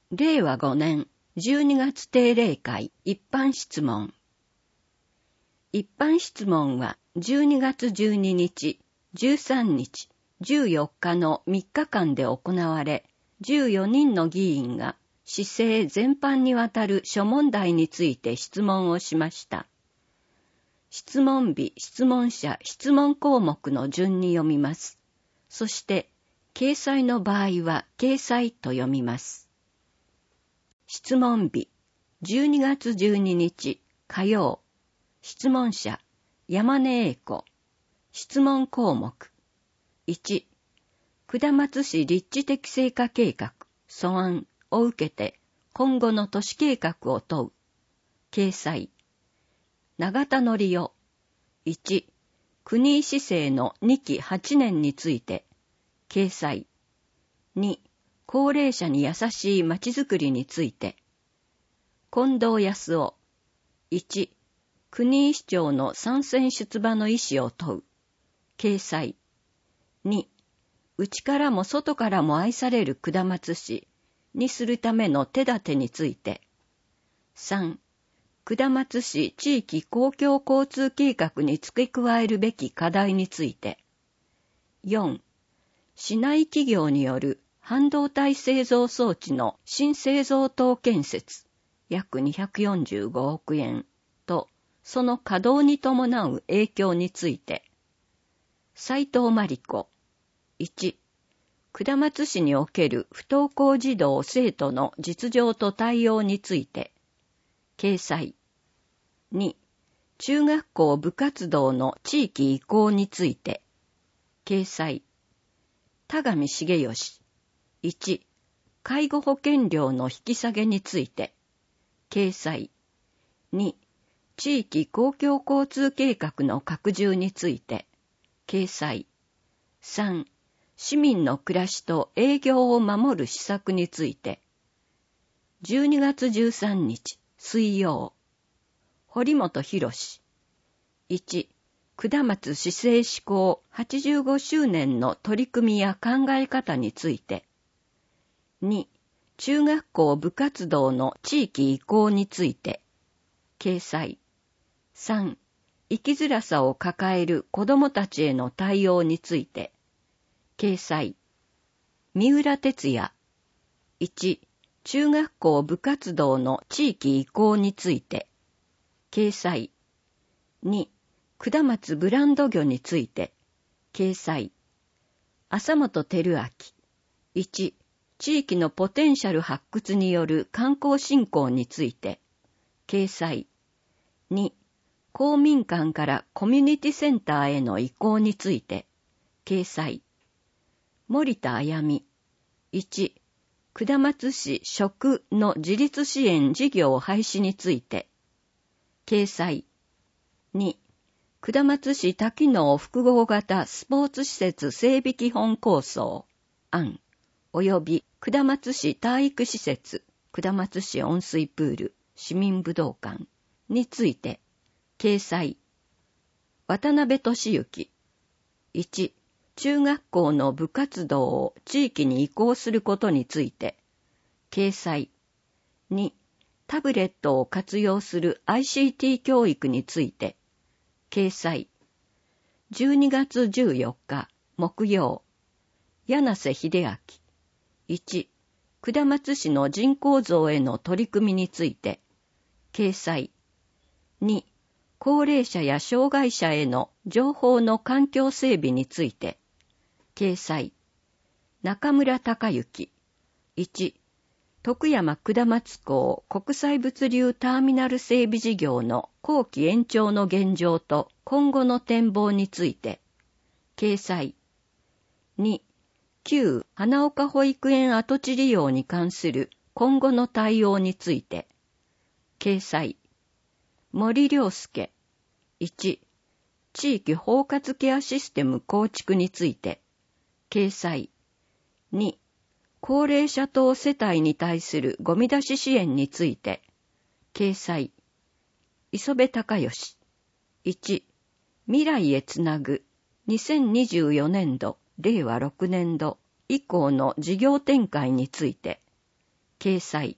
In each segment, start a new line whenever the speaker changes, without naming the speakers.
令和5年12月定例会一般質問。一般質問は12月12日、13日、14日の3日間で行われ、14人の議員が市政全般にわたる諸問題について質問をしました。質問日、質問者、質問項目の順に読みます。そして、掲載の場合は掲載と読みます。質問日、12月12日、火曜。質問者、山根英子。質問項目。1、下松市立地的成果計画、素案を受けて、今後の都市計画を問う。掲載。永田則夫。1、国井市政の2期8年について。掲載。2、高齢者に優しいまちづくりについて。近藤康夫。1、国井市長の参選出馬の意思を問う。掲載。2、内からも外からも愛される下松市にするための手立てについて。3、下松市地域公共交通計画に付け加えるべき課題について。4、市内企業による半導体製造装置の新製造棟建設約245億円とその稼働に伴う影響について。斉藤真理子。1、下松市における不登校児童生徒の実情と対応について。掲載。2、中学校部活動の地域移行について。掲載。田上茂義。1、介護保険料の引き下げについて。掲載。2、地域公共交通計画の拡充について。掲載。3、市民の暮らしと営業を守る施策について。12月13日、水曜。堀本博史。1、下松市政施行85周年の取り組みや考え方について。2、中学校部活動の地域移行について。掲載。3、生きづらさを抱える子どもたちへの対応について。掲載。三浦哲也。1、中学校部活動の地域移行について。掲載。2、下松ブランド魚について。掲載。浅本照明。1、地域のポテンシャル発掘による観光振興について。掲載。2、公民館からコミュニティセンターへの移行について。掲載。森田あやみ。1、下松市食の自立支援事業廃止について。掲載。2、下松市多機能複合型スポーツ施設整備基本構想案及び下松市体育施設下松市温水プール市民武道館について。掲載。渡辺俊之。1、中学校の部活動を地域に移行することについて。掲載。2、タブレットを活用する ICT 教育について。掲載。12月14日、木曜。柳瀬秀明。1、下松市の人口増への取り組みについて。掲載。2、高齢者や障害者への情報の環境整備について。掲載。中村隆之。1、徳山下松港国際物流ターミナル整備事業の後期延長の現状と今後の展望について。掲載。2、旧花岡保育園跡地利用に関する今後の対応について。掲載。森良介。1、地域包括ケアシステム構築について。掲載。2、高齢者等世帯に対するゴミ出し支援について。掲載。磯部隆義。1、未来へつなぐ2024年度令和6年度以降の事業展開について。 掲載。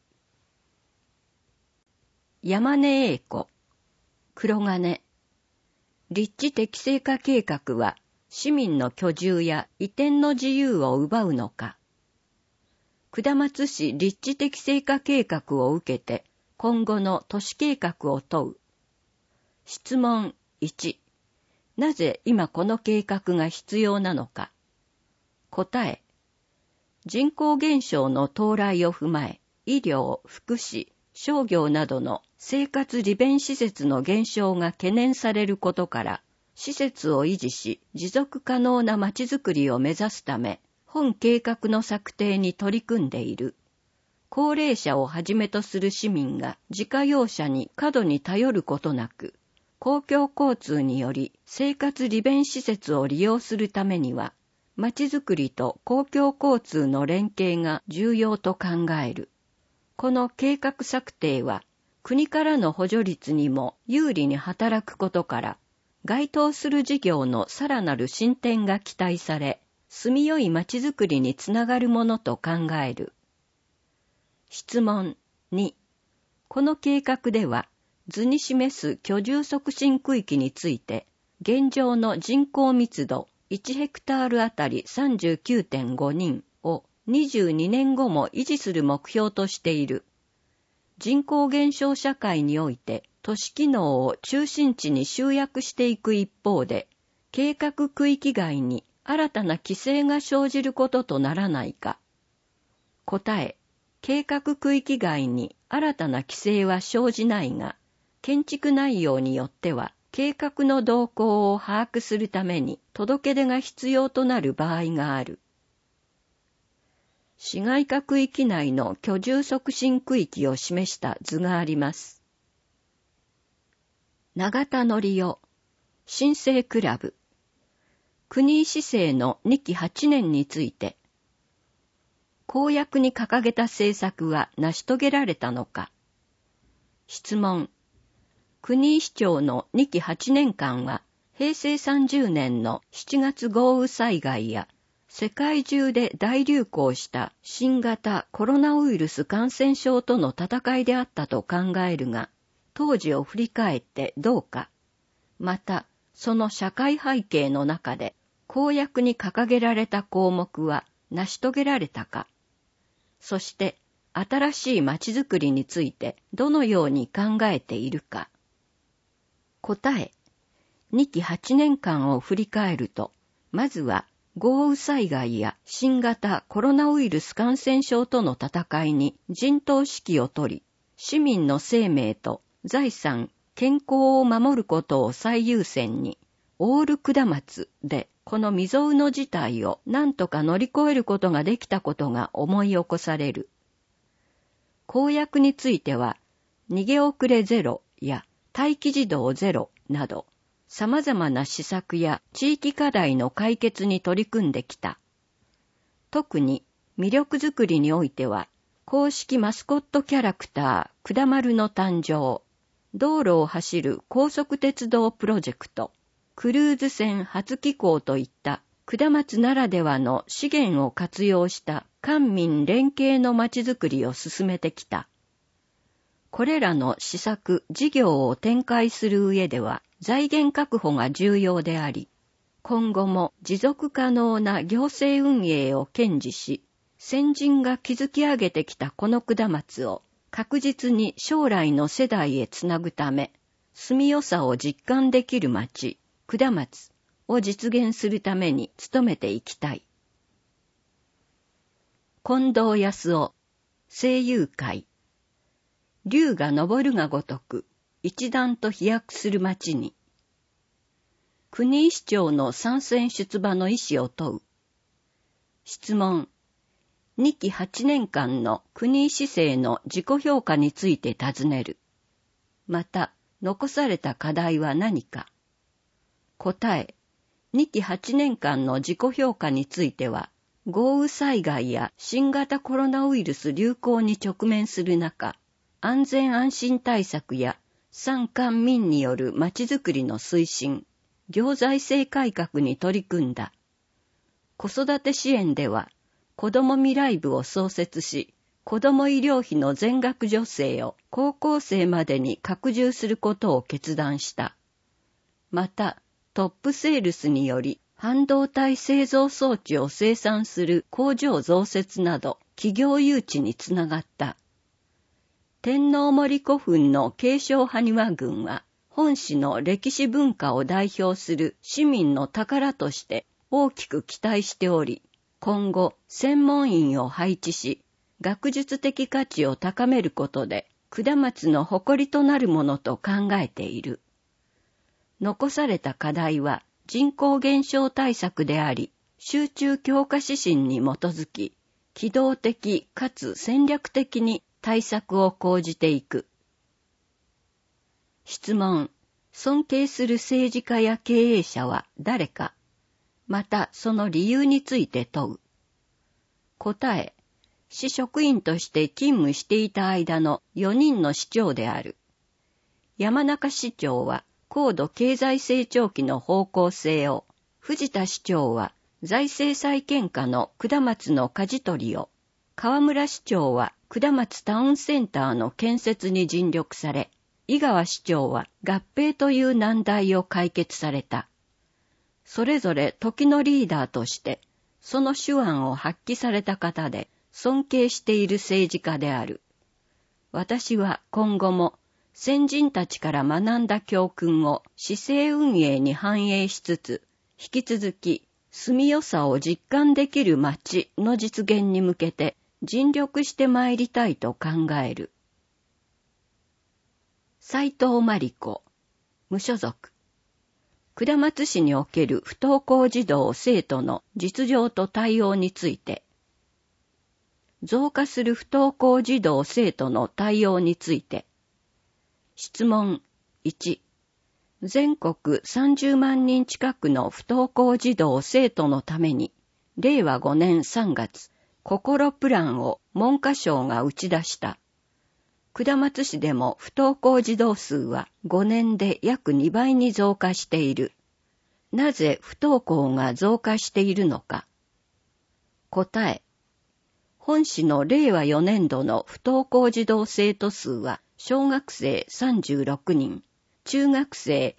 山根栄子、黒金。立地適正化計画は市民の居住や移転の自由を奪うのか。下松市立地適正化計画を受けて今後の都市計画を問う。質問1。なぜ今この計画が必要なのか。答え。人口減少の到来を踏まえ、医療、福祉、商業などの生活利便施設の減少が懸念されることから、施設を維持し持続可能なまちづくりを目指すため、本計画の策定に取り組んでいる。高齢者をはじめとする市民が自家用車に過度に頼ることなく、公共交通により生活利便施設を利用するためには、まちづくりと公共交通の連携が重要と考える。この計画策定は、国からの補助率にも有利に働くことから、該当する事業のさらなる進展が期待され、住みよいまちづくりにつながるものと考える。質問2。この計画では、図に示す居住促進区域について、現状の人口密度1ヘクタールあたり 39.5 人を22年後も維持する目標としている。人口減少社会において都市機能を中心地に集約していく一方で、計画区域外に新たな規制が生じることとならないか。答え、計画区域外に新たな規制は生じないが、建築内容によっては、計画の動向を把握するために届け出が必要となる場合がある。市街化区域内の居住促進区域を示した図があります。永田則夫、新生クラブ、国井市政の2期8年について、公約に掲げた政策は成し遂げられたのか。質問。国井市長の2期8年間は、平成30年の7月豪雨災害や、世界中で大流行した新型コロナウイルス感染症との戦いであったと考えるが、当時を振り返ってどうか。また、その社会背景の中で、公約に掲げられた項目は成し遂げられたか。そして、新しいまちづくりについてどのように考えているか。答え。2期8年間を振り返ると、まずは豪雨災害や新型コロナウイルス感染症との戦いに陣頭指揮を取り、市民の生命と財産、健康を守ることを最優先に、オール下松でこの未曾有の事態を何とか乗り越えることができたことが思い起こされる。公約については、逃げ遅れゼロや待機児童ゼロなど、様々な施策や地域課題の解決に取り組んできた。特に魅力づくりにおいては、公式マスコットキャラクター、くだまるの誕生、道路を走る高速鉄道プロジェクト、クルーズ船初寄港といった下松ならではの資源を活用した官民連携のまちづくりを進めてきた。これらの施策、事業を展開する上では財源確保が重要であり、今後も持続可能な行政運営を堅持し、先人が築き上げてきたこの下松を確実に将来の世代へつなぐため、住みよさを実感できる町、下松を実現するために努めていきたい。近藤康夫、声優会。龍が昇るがごとく、一段と飛躍する町に。国井市長の参戦出馬の意思を問う。質問。2期8年間の国井市政の自己評価について尋ねる。また、残された課題は何か。答え。2期8年間の自己評価については、豪雨災害や新型コロナウイルス流行に直面する中、安全安心対策や産官民によるまちづくりの推進、行財政改革に取り組んだ。子育て支援では、子ども未来部を創設し、 子ども医療費の全額助成を高校生までに拡充することを決断した。また、トップセールスにより半導体製造装置を生産する工場増設など企業誘致につながった。天皇森古墳の継承埴輪群は、本市の歴史文化を代表する市民の宝として大きく期待しており、今後専門員を配置し、学術的価値を高めることで、下松の誇りとなるものと考えている。残された課題は人口減少対策であり、集中強化指針に基づき、機動的かつ戦略的に対策を講じていく。質問。尊敬する政治家や経営者は誰か？またその理由について問う。答え。市職員として勤務していた間の4人の市長である。山中市長は高度経済成長期の方向性を、藤田市長は財政再建下の下松の舵取りを、河村市長は下松タウンセンターの建設に尽力され、井川市長は合併という難題を解決された。それぞれ時のリーダーとして、その手腕を発揮された方で、尊敬している政治家である。私は今後も先人たちから学んだ教訓を市政運営に反映しつつ、引き続き住みよさを実感できる町の実現に向けて尽力してまいりたいと考える。斉藤真理子、無所属。下松市における不登校児童生徒の実情と対応について、増加する不登校児童生徒の対応について、質問1、全国30万人近くの不登校児童生徒のために、令和5年3月、心プランを文科省が打ち出した。下松市でも不登校児童数は5年で約2倍に増加している。なぜ不登校が増加しているのか。答え。本市の令和4年度の不登校児童生徒数は小学生36人、中学生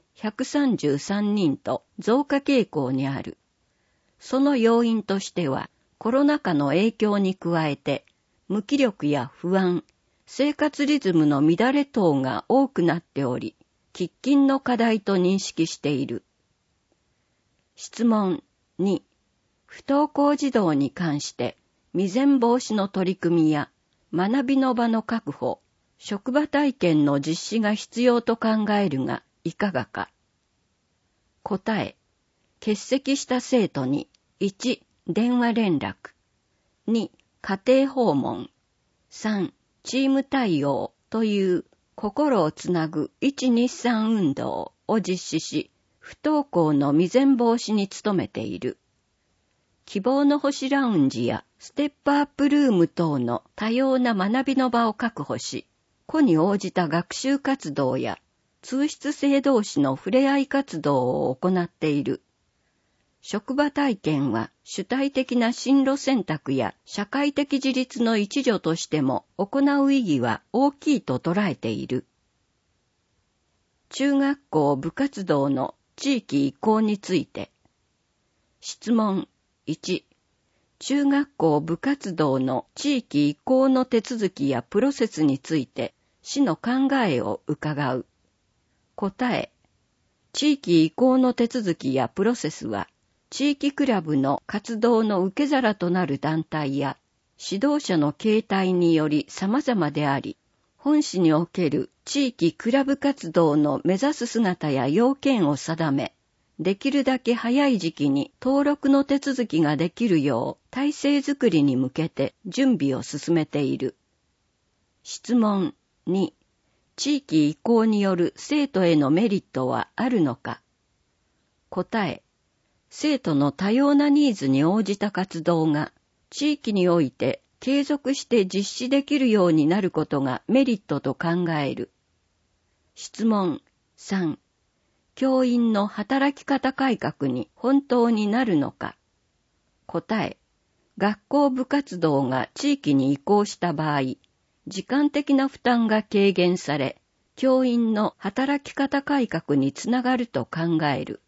133人と増加傾向にある。その要因としてはコロナ禍の影響に加えて無気力や不安、生活リズムの乱れ等が多くなっており、喫緊の課題と認識している。質問2、不登校児童に関して未然防止の取り組みや学びの場の確保、職場体験の実施が必要と考えるがいかがか。答え、欠席した生徒に1、電話連絡、2、家庭訪問、3、チーム対応という心をつなぐ123運動を実施し、不登校の未然防止に努めている。希望の星ラウンジやステップアップルーム等の多様な学びの場を確保し、個に応じた学習活動や通室生同士の触れ合い活動を行っている。職場体験は主体的な進路選択や社会的自立の一助としても行う意義は大きいと捉えている。中学校部活動の地域移行について。質問1、中学校部活動の地域移行の手続きやプロセスについて市の考えを伺う。答え、地域移行の手続きやプロセスは地域クラブの活動の受け皿となる団体や指導者の形態により様々であり、本市における地域クラブ活動の目指す姿や要件を定め、できるだけ早い時期に登録の手続きができるよう体制づくりに向けて準備を進めている。質問2、地域移行による生徒へのメリットはあるのか。答え、生徒の多様なニーズに応じた活動が地域において継続して実施できるようになることがメリットと考える。質問3、教員の働き方改革に本当になるのか。答え、 学校部活動が地域に移行した場合、時間的な負担が軽減され、教員の働き方改革につながると考える。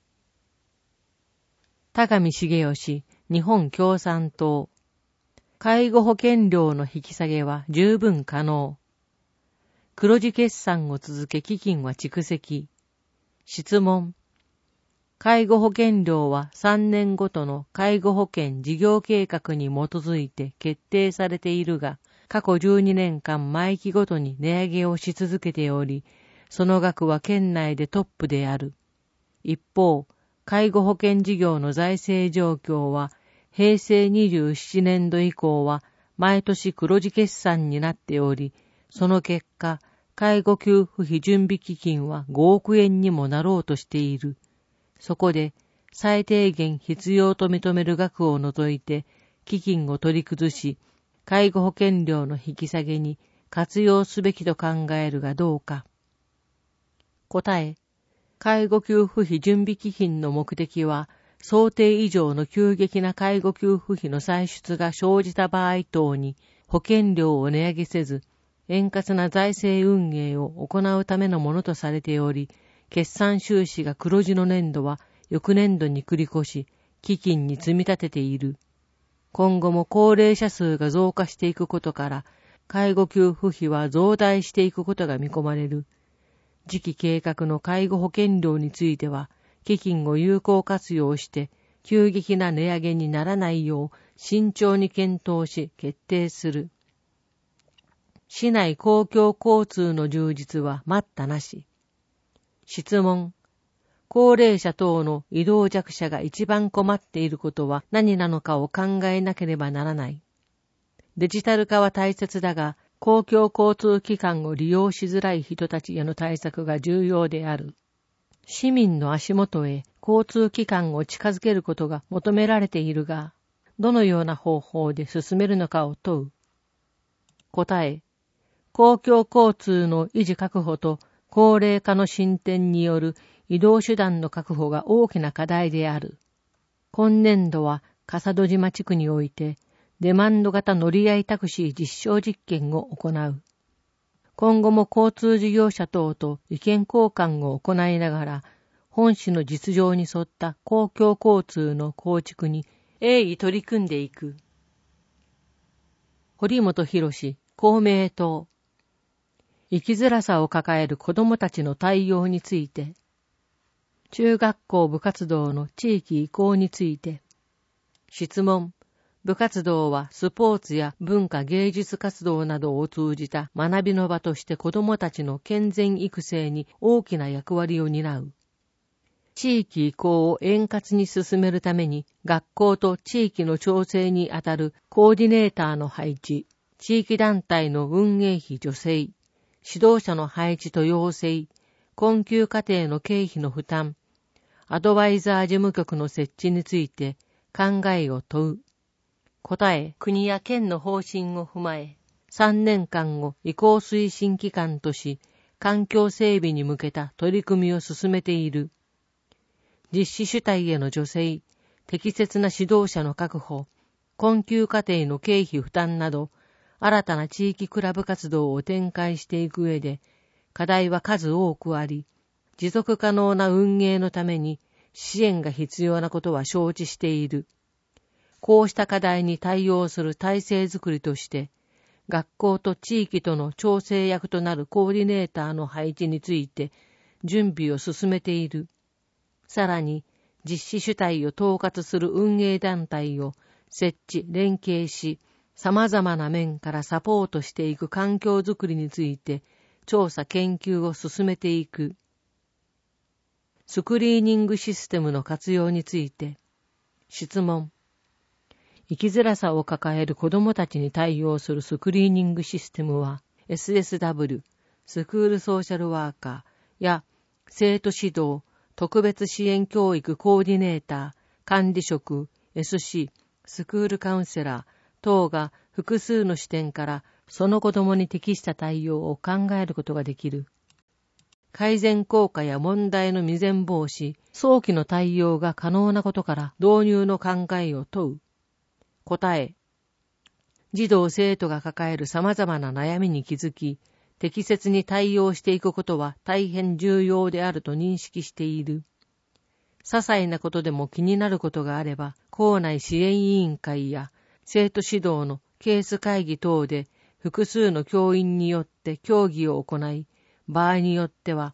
田上茂義、日本共産党。介護保険料の引き下げは十分可能。黒字決算を続け基金は蓄積。質問。介護保険料は3年ごとの介護保険事業計画に基づいて決定されているが、過去12年間毎期ごとに値上げをし続けており、その額は県内でトップである。一方、介護保険事業の財政状況は、平成27年度以降は毎年黒字決算になっており、その結果、介護給付費準備基金は5億円にもなろうとしている。そこで、最低限必要と認める額を除いて、基金を取り崩し、介護保険料の引き下げに活用すべきと考えるがどうか。答え。介護給付費準備基金の目的は、想定以上の急激な介護給付費の歳出が生じた場合等に保険料を値上げせず、円滑な財政運営を行うためのものとされており、決算収支が黒字の年度は翌年度に繰り越し、基金に積み立てている。今後も高齢者数が増加していくことから、介護給付費は増大していくことが見込まれる。次期計画の介護保険料については、基金を有効活用して、急激な値上げにならないよう慎重に検討し決定する。市内公共交通の充実は待ったなし。質問。高齢者等の移動弱者が一番困っていることは何なのかを考えなければならない。デジタル化は大切だが、公共交通機関を利用しづらい人たちへの対策が重要である。市民の足元へ交通機関を近づけることが求められているが、どのような方法で進めるのかを問う。答え。公共交通の維持確保と高齢化の進展による移動手段の確保が大きな課題である。今年度は笠戸島地区において、デマンド型乗り合いタクシー実証実験を行う。今後も交通事業者等と意見交換を行いながら、本市の実情に沿った公共交通の構築に鋭意取り組んでいく。堀本博史、公明党。生きづらさを抱える子どもたちの対応について、中学校部活動の地域移行について、質問。部活動はスポーツや文化芸術活動などを通じた学びの場として子どもたちの健全育成に大きな役割を担う。地域移行を円滑に進めるために学校と地域の調整にあたるコーディネーターの配置、地域団体の運営費助成、指導者の配置と養成、困窮家庭の経費の負担、アドバイザー事務局の設置について考えを問う。答え、国や県の方針を踏まえ、3年間を移行推進期間とし、環境整備に向けた取り組みを進めている。実施主体への助成、適切な指導者の確保、困窮家庭の経費負担など、新たな地域クラブ活動を展開していく上で、課題は数多くあり、持続可能な運営のために支援が必要なことは承知している。こうした課題に対応する体制づくりとして、学校と地域との調整役となるコーディネーターの配置について準備を進めている。さらに、実施主体を統括する運営団体を設置・連携し、様々な面からサポートしていく環境づくりについて調査・研究を進めていく。スクリーニングシステムの活用について、質問。生きづらさを抱える子どもたちに対応するスクリーニングシステムは SSW、スクールソーシャルワーカーや生徒指導、特別支援教育コーディネーター、管理職、SC、スクールカウンセラー等が複数の視点からその子どもに適した対応を考えることができる。改善効果や問題の未然防止、早期の対応が可能なことから導入の考えを問う。 答え、児童生徒が抱える様々な悩みに気づき、適切に対応していくことは大変重要であると認識している。些細なことでも気になることがあれば、校内支援委員会や生徒指導のケース会議等で複数の教員によって協議を行い、場合によっては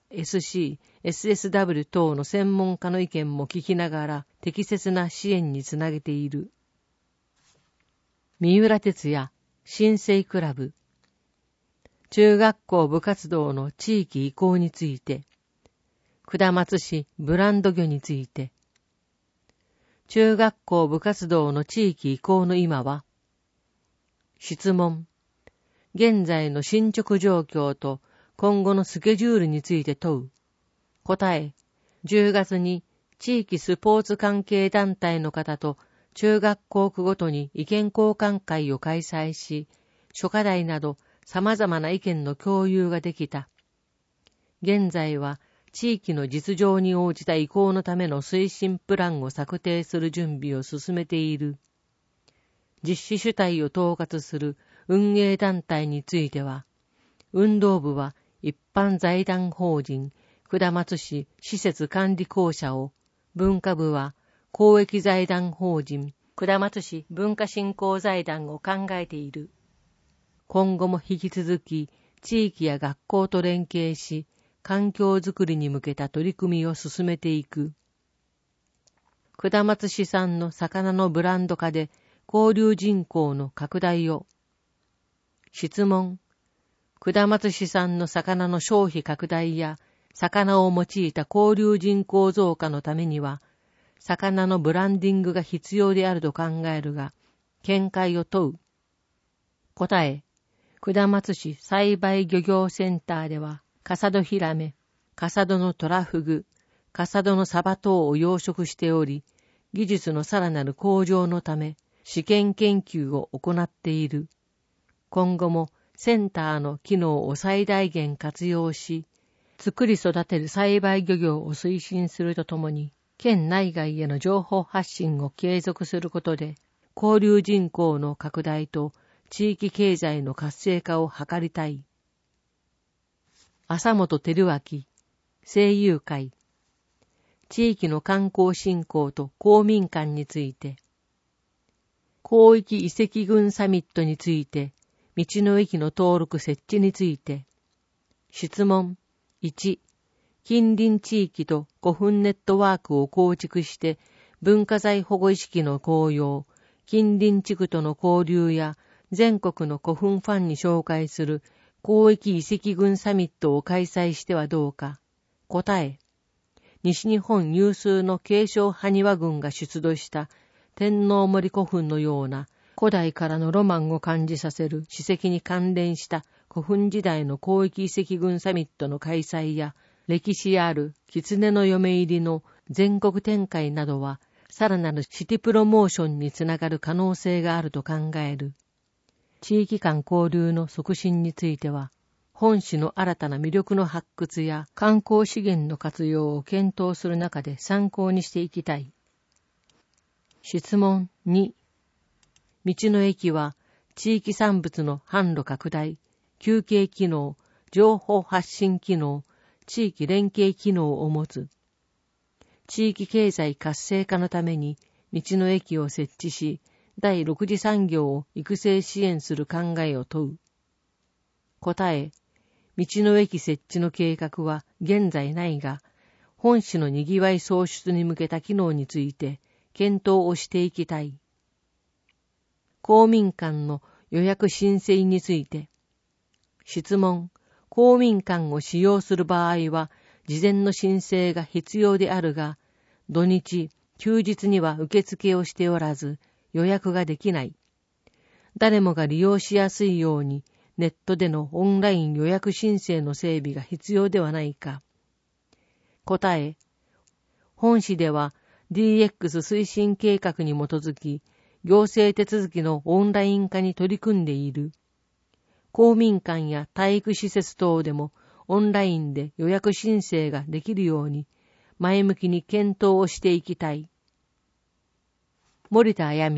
SC、SSW 等の専門家の意見も聞きながら適切な支援につなげている。三浦哲也、新生クラブ。中学校部活動の地域移行について。下松市ブランド魚について。中学校部活動の地域移行の今は、質問。現在の進捗状況と今後のスケジュールについて問う。答え。10月に地域スポーツ関係団体の方と中学校区ごとに意見交換会を開催し、諸課題など様々な意見の共有ができた。現在は地域の実情に応じた移行のための推進プランを策定する準備を進めている。実施主体を統括する運営団体については、運動部は一般財団法人下松市施設管理公社を、文化部は公益財団法人下松市文化振興財団を考えている。今後も引き続き地域や学校と連携し、環境づくりに向けた取り組みを進めていく。下松市産の魚のブランド化で交流人口の拡大を。質問。下松市産の魚の消費拡大や魚を用いた交流人口増加のためには、魚のブランディングが必要であると考えるが、見解を問う。答え。下松市栽培漁業センターでは、カサドヒラメ、カサドのトラフグ、カサドのサバ等を養殖しており、技術のさらなる向上のため、試験研究を行っている。今後もセンターの機能を最大限活用し、作り育てる栽培漁業を推進するとともに、県内外への情報発信を継続することで、交流人口の拡大と地域経済の活性化を図りたい。浅本照明、声優会。地域の観光振興と公民館について。広域遺跡群サミットについて、道の駅の登録設置について。質問。1、近隣地域と古墳ネットワークを構築して文化財保護意識の高揚、近隣地区との交流や全国の古墳ファンに紹介する広域遺跡群サミットを開催してはどうか。答え。西日本有数の継承埴輪群が出土した天皇森古墳のような古代からのロマンを感じさせる史跡に関連した古墳時代の広域遺跡群サミットの開催や歴史ある狐の嫁入りの全国展開などはさらなるシティプロモーションにつながる可能性があると考える。地域間交流の促進については、本市の新たな魅力の発掘や観光資源の活用を検討する中で参考にしていきたい。質問2。道の駅は地域産物の販路拡大、休憩機能、情報発信機能、地域連携機能を持つ。地域経済活性化のために道の駅を設置し、第6次産業を育成支援する考えを問う。答え。道の駅設置の計画は現在ないが、本市のにぎわい創出に向けた機能について検討をしていきたい。公民館の予約申請について。質問。公民館を使用する場合は、事前の申請が必要であるが、土日、休日には受付をしておらず、予約ができない。誰もが利用しやすいように、ネットでのオンライン予約申請の整備が必要ではないか。答え。本市では DX 推進計画に基づき、行政手続きのオンライン化に取り組んでいる。公民館や体育施設等でもオンラインで予約申請ができるように、前向きに検討をしていきたい。森田あやみ、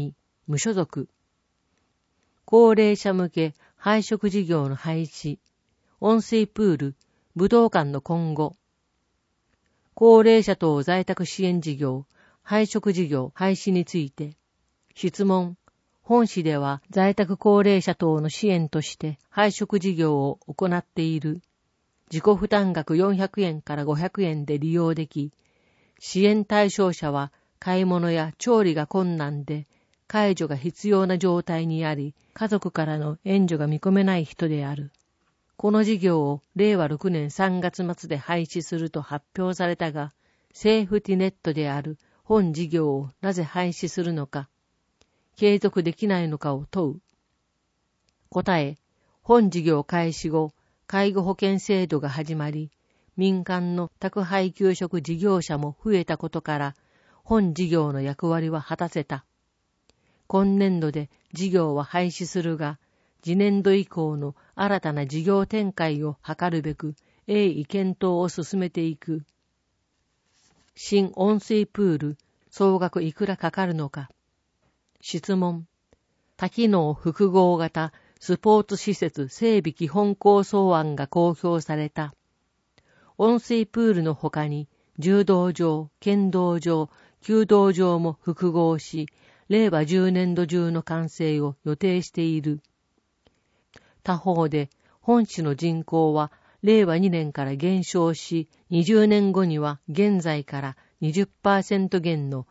無所属。高齢者向け配食事業の廃止、温水プール、武道館の今後。高齢者等在宅支援事業、配食事業廃止について、質問。本市では在宅高齢者等の支援として配食事業を行っている。自己負担額400円から500円で利用でき、支援対象者は買い物や調理が困難で介助が必要な状態にあり、家族からの援助が見込めない人である。この事業を令和6年3月末で廃止すると発表されたが、セーフティネットである本事業をなぜ廃止するのか、継続できないのかを問う。答え、本事業開始後、介護保険制度が始まり、民間の宅配給食事業者も増えたことから、本事業の役割は果たせた。今年度で事業は廃止するが、次年度以降の新たな事業展開を図るべく、鋭意検討を進めていく。新温水プール、総額いくらかかるのか。質問。多機能複合型スポーツ施設整備基本構想案が公表された。温水プールの他に、柔道場、剣道場、弓道場も複合し、令和10年度中の完成を予定している。他方で、本市の人口は令和2年から減少し、20年後には現在から 20% 減の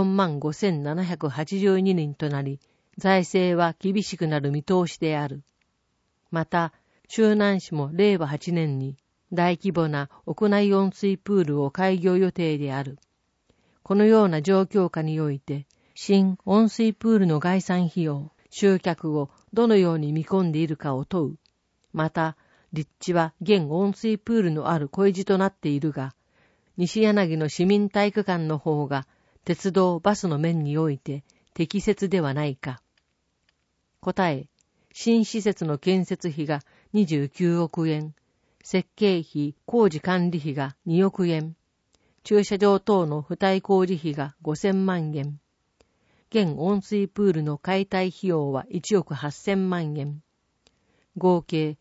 45,782 人となり、財政は厳しくなる見通しである。また、周南市も令和8年に大規模な屋内温水プールを開業予定である。このような状況下において、新温水プールの概算費用、集客をどのように見込んでいるかを問う。また、立地は現温水プールのある小路となっているが、西柳の市民体育館の方が鉄道・バスの面において適切ではないか。答え、新施設の建設費が29億円、設計費・工事管理費が2億円、駐車場等の付帯工事費が5000万円、現温水プールの解体費用は1億8000万円、合計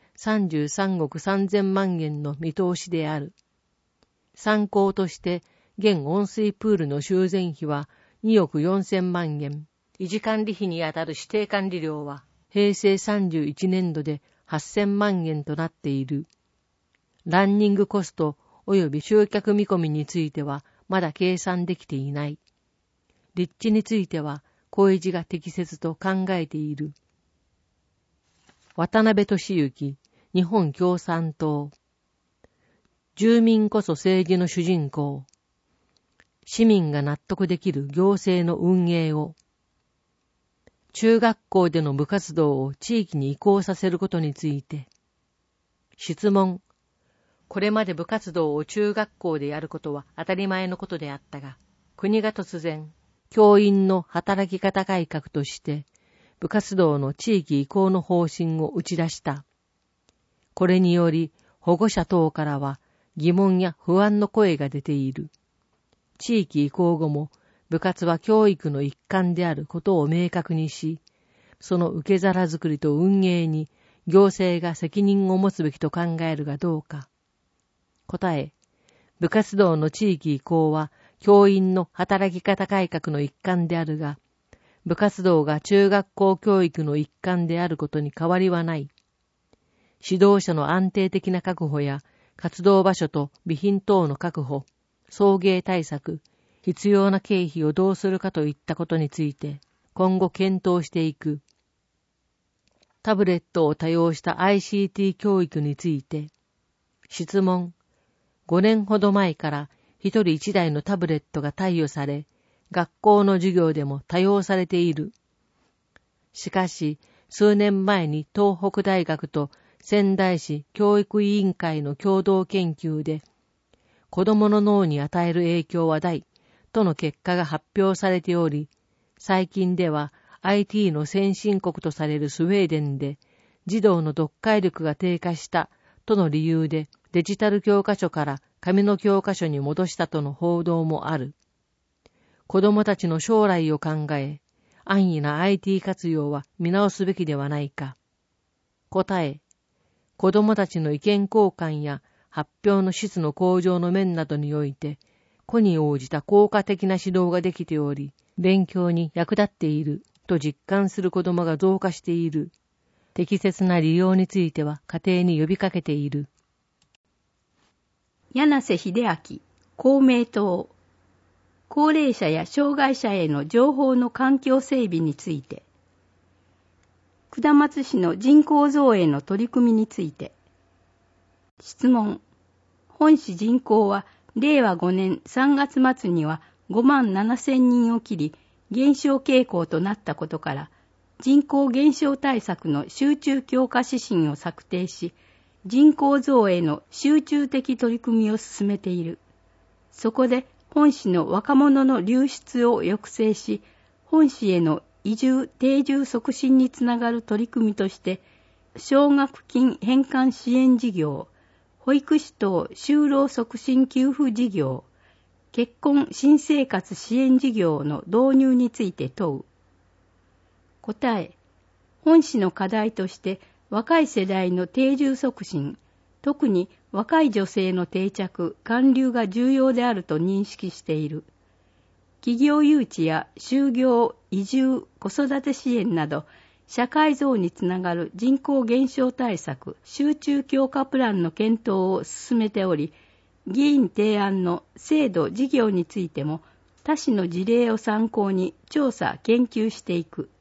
33億3000万円の見通しである。参考として、現温水プールの修繕費は2億4000万円、維持管理費にあたる指定管理料は平成31年度で8000万円となっている。ランニングコスト及び集客見込みについてはまだ計算できていない。立地については小路が適切と考えている。渡辺俊之、日本共産党。住民こそ政治の主人公。市民が納得できる行政の運営を。中学校での部活動を地域に移行させることについて。質問。これまで部活動を中学校でやることは当たり前のことであったが、国が突然、教員の働き方改革として、部活動の地域移行の方針を打ち出した。これにより、保護者等からは疑問や不安の声が出ている。地域移行後も部活は教育の一環であることを明確にし、その受け皿づくりと運営に行政が責任を持つべきと考えるがどうか。答え、部活動の地域移行は教員の働き方改革の一環であるが、部活動が中学校教育の一環であることに変わりはない。指導者の安定的な確保や活動場所と備品等の確保、送迎対策、必要な経費をどうするかといったことについて今後検討していく。タブレットを多用した ICT 教育について、質問。5年ほど前から一人一台のタブレットが貸与され、学校の授業でも多用されている。しかし、数年前に東北大学と仙台市教育委員会の共同研究で、子供の脳に与える影響は大との結果が発表されており、最近では IT の先進国とされるスウェーデンで、児童の読解力が低下したとの理由でデジタル教科書から紙の教科書に戻したとの報道もある。子供たちの将来を考え、 安易な IT 活用は見直すべきではないか。答え、子供たちの意見交換や発表の質の向上の面などにおいて、個に応じた効果的な指導ができており、勉強に役立っていると実感する子供が増加している。適切な利用については家庭に呼びかけている。
柳瀬秀明、公明党。高齢者や障害者への情報の環境整備について。下松市の人口増への取り組みについて。質問。本市人口は令和5年3月末には5万7,000人を切り、減少傾向となったことから、人口減少対策の集中強化指針を策定し、人口増への集中的取り組みを進めている。そこで本市の若者の流出を抑制し、本市への移住・定住促進につながる取り組みとして、奨学金返還支援事業、保育士等就労促進給付事業、結婚新生活支援事業の導入について問う。答え、本市の課題として若い世代の定住促進、特に若い女性の定着・還流が重要であると認識している。企業誘致や就業、移住、子育て支援など、社会増につながる人口減少対策、集中強化プランの検討を進めており、議員提案の制度・事業についても、他市の事例を参考に調査・研究していく。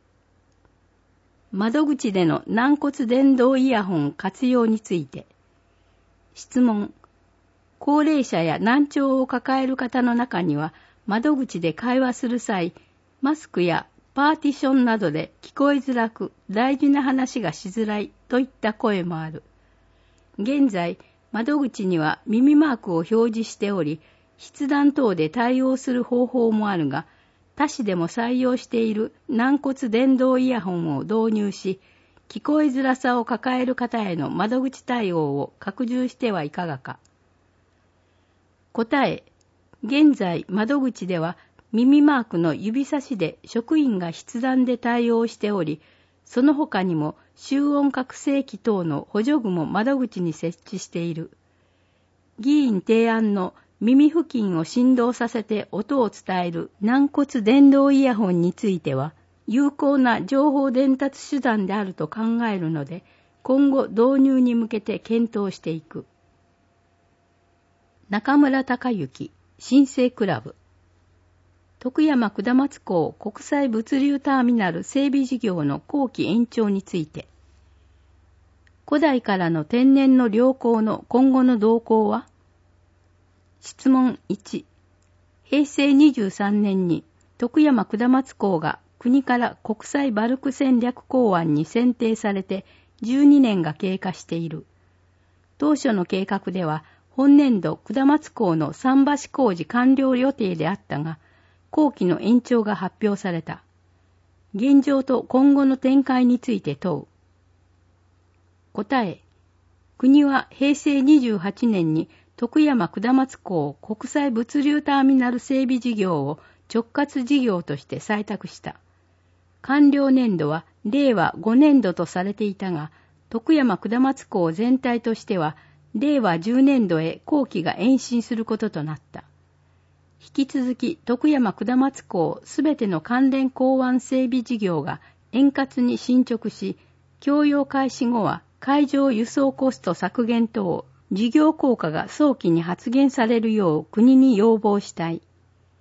窓口での軟骨伝導イヤホン活用について。質問。高齢者や難聴を抱える方の中には、窓口で会話する際、マスクやパーティションなどで聞こえづらく、大事な話がしづらいといった声もある。現在、窓口には耳マークを表示しており、筆談等で対応する方法もあるが、他市でも採用している軟骨伝導イヤホンを導入し、聞こえづらさを抱える方への窓口対応を拡充してはいかがか。答え、現在窓口では耳マークの指差しで職員が筆談で対応しており、その他にも集音覚醒器等の補助具も窓口に設置している。議員提案の耳付近を振動させて音を伝える軟骨伝導イヤホンについては、有効な情報伝達手段であると考えるので、今後導入に向けて検討していく。中村隆之、新生クラブ。徳山下松港国際物流ターミナル整備事業の後期延長について。古代からの天然の良港の今後の動向は？質問1。平成23年に徳山下松港が国から国際バルク戦略港湾に選定されて12年が経過している。当初の計画では本年度下松港の桟橋工事完了予定であったが、後期の延長が発表された。現状と今後の展開について問う。答え。国は平成28年に徳山下松港国際物流ターミナル整備事業を直轄事業として採択した。完了年度は令和5年度とされていたが、徳山下松港全体としては令和10年度へ工期が延伸することとなった。引き続き徳山下松港すべての関連港湾整備事業が円滑に進捗し、供用開始後は海上輸送コスト削減等、事業効果が早期に発現されるよう国に要望したい。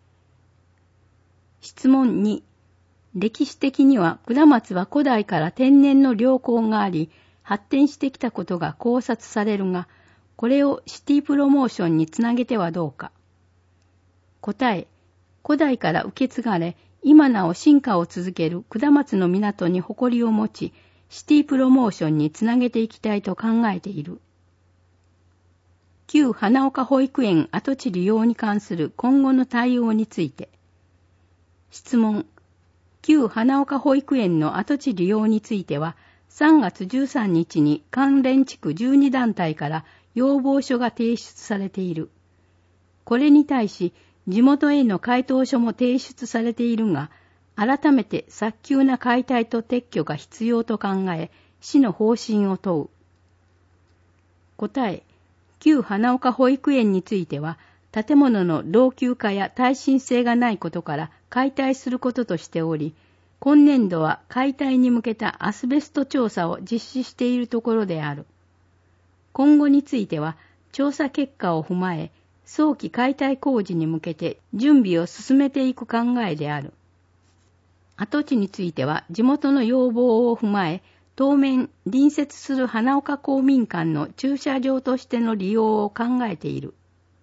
質問2。歴史的には下松は古代から天然の良港があり、発展してきたことが考察されるが、これをシティプロモーションにつなげてはどうか。答え。古代から受け継がれ、今なお進化を続ける下松の港に誇りを持ち、シティプロモーションにつなげていきたいと考えている。旧花岡保育園跡地利用に関する今後の対応について。質問。旧花岡保育園の跡地利用については、3月13日に関連地区12団体から要望書が提出されている。これに対し、地元への回答書も提出されているが、 改めて早急な解体と撤去が必要と考え、市の方針を問う。答え、旧花岡保育園については、建物の老朽化や耐震性がないことから解体することとしており、今年度は解体に向けたアスベスト調査を実施しているところである。今後については、調査結果を踏まえ、早期解体工事に向けて準備を進めていく考えである。跡地については、地元の要望を踏まえ、当面隣接する花岡公民館の駐車場としての利用を考えている。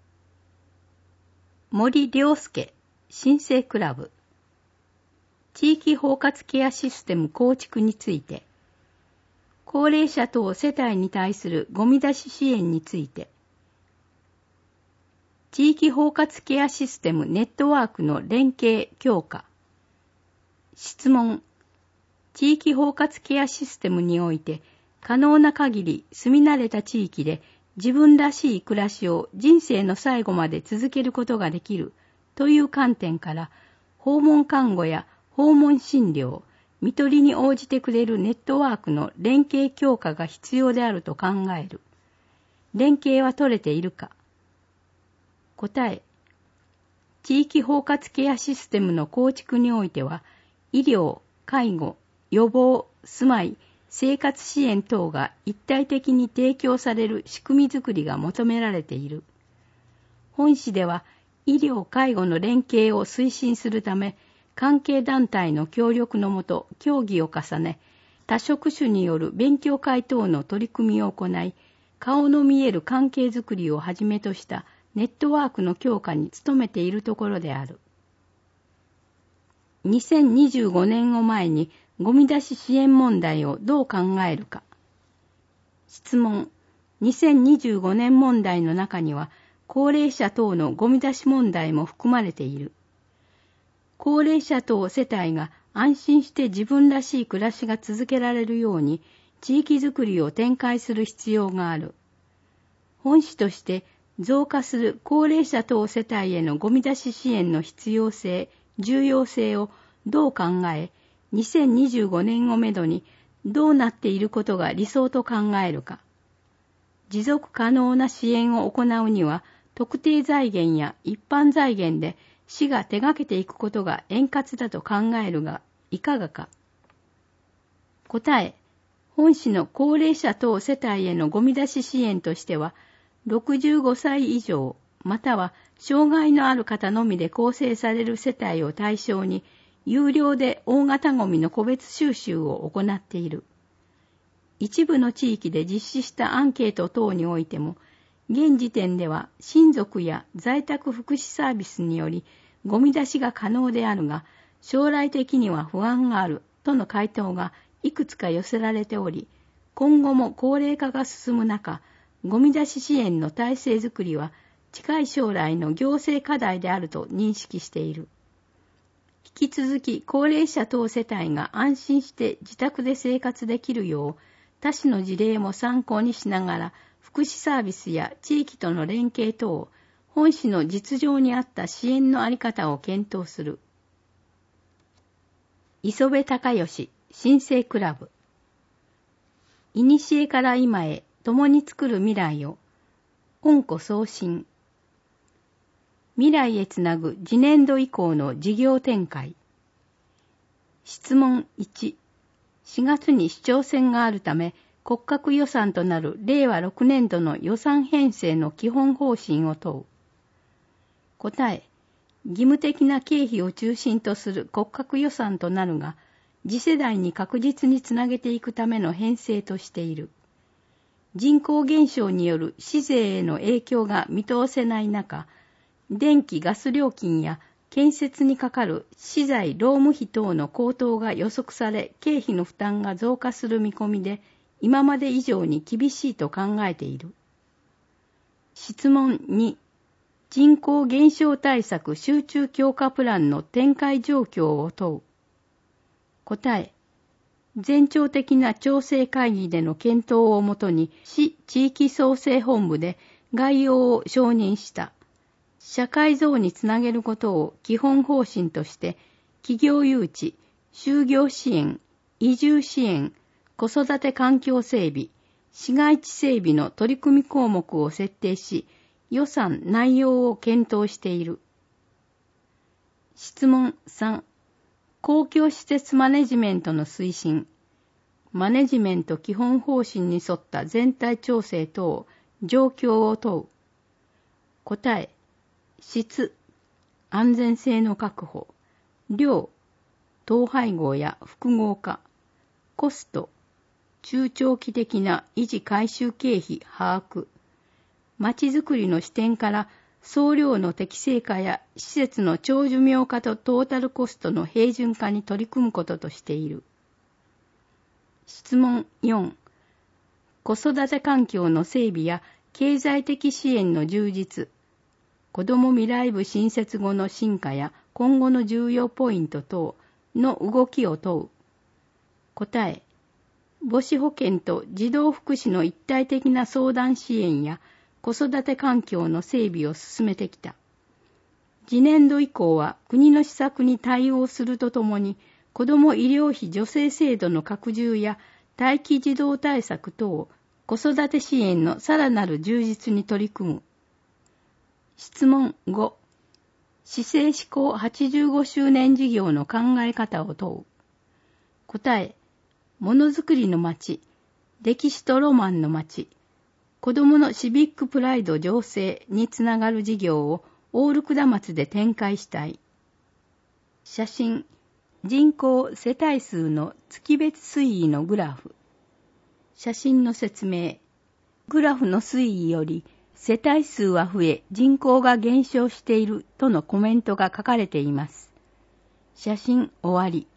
森良介、新生クラブ。地域包括ケアシステム構築について、高齢者等世帯に対するゴミ出し支援について、地域包括ケアシステムネットワークの連携強化。質問。地域包括ケアシステムにおいて、可能な限り住み慣れた地域で自分らしい暮らしを人生の最後まで続けることができるという観点から、訪問看護や訪問診療、看取りに応じてくれるネットワークの連携強化が必要であると考える。連携は取れているか。答え。地域包括ケアシステムの構築においては、医療、介護、予防、住まい、生活支援等が一体的に提供される仕組みづくりが求められている。本市では、医療・介護の連携を推進するため、関係団体の協力のもと協議を重ね、多職種による勉強会等の取り組みを行い、顔の見える関係づくりをはじめとしたネットワークの強化に努めているところである。2025年を前にゴミ出し支援問題をどう考えるか。質問。2025年問題の中には、高齢者等のゴミ出し問題も含まれている。高齢者等世帯が安心して自分らしい暮らしが続けられるように、地域づくりを展開する必要がある。本市として増加する高齢者等世帯へのゴミ出し支援の必要性、重要性をどう考え、2025年をめどにどうなっていることが理想と考えるか。持続可能な支援を行うには、特定財源や一般財源で市が手掛けていくことが円滑だと考えるが、いかがか。答え。本市の高齢者等世帯へのゴミ出し支援としては、65歳以上、または障害のある方のみで構成される世帯を対象に、有料で大型ゴミの個別収集を行っている。一部の地域で実施したアンケート等においても、現時点では親族や在宅福祉サービスによりゴミ出しが可能であるが、将来的には不安があるとの回答がいくつか寄せられており、今後も高齢化が進む中、ゴミ出し支援の体制づくりは近い将来の行政課題であると認識している。引き続き高齢者等世帯が安心して自宅で生活できるよう、他市の事例も参考にしながら、福祉サービスや地域との連携等、本市の実情に合った支援のあり方を検討する。磯部隆義、新生クラブ。古から今へ共に作る未来を、恩子送信。未来へつなぐ次年度以降の事業展開。質問1。4月に市長選があるため、骨格予算となる令和6年度の予算編成の基本方針を問う。答え。義務的な経費を中心とする骨格予算となるが、次世代に確実につなげていくための編成としている。人口減少による市税への影響が見通せない中、電気・ガス料金や建設にかかる資材・労務費等の高騰が予測され、経費の負担が増加する見込みで、今まで以上に厳しいと考えている。質問2。人口減少対策集中強化プランの展開状況を問う。答え。全庁的な調整会議での検討をもとに、市地域創生本部で概要を承認した。社会像につなげることを基本方針として、 企業誘致、就業支援、移住支援、子育て環境整備、市街地整備の取り組み項目を設定し、予算内容を検討している。質問3、公共施設マネジメントの推進、マネジメント基本方針に沿った全体調整等、状況を問う。答え、質、安全性の確保、量、統廃合や複合化、コスト、中長期的な維持改修経費把握、まちづくりの視点から総量の適正化や施設の長寿命化とトータルコストの平準化に取り組むこととしている。質問4、子育て環境の整備や経済的支援の充実、子ども未来部新設後の進化や今後の重要ポイント等の動きを問う。答え、母子保健と児童福祉の一体的な相談支援や子育て環境の整備を進めてきた。次年度以降は国の施策に対応するとともに、子ども医療費助成制度の拡充や待機児童対策等、子育て支援のさらなる充実に取り組む。質問5、市政施行85周年事業の考え方を問う。答え、ものづくりの街、歴史とロマンの街、子どものシビックプライド醸成につながる事業をオール下松で展開したい。写真、人口世帯数の月別推移のグラフ。写真の説明。グラフの推移より世帯数は増え人口が減少しているとのコメントが書かれています。写真終わり。